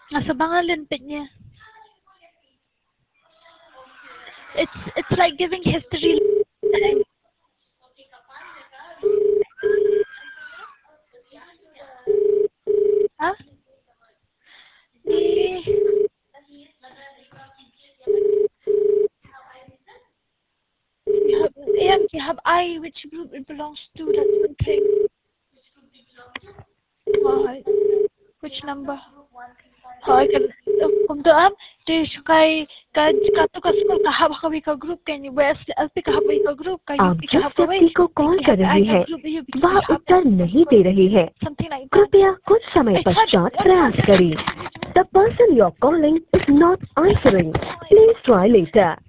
Nasa Bangalan pit niya. It's like giving history. Huh? Eh, you have I, which group it belongs to, that's one thing. Uh, which number? I can kung doon di kay kato ka school kahab kami ka group kay ni West LP kahab ka group kay आप UP जिस kahab ka व्यक्ति को call कर रहे हैं वह उत्तर नहीं दे रहे हैं। something like that. कृपया कुछ समय पश्चात प्रयास करें। The person you're calling is not answering. Please try later.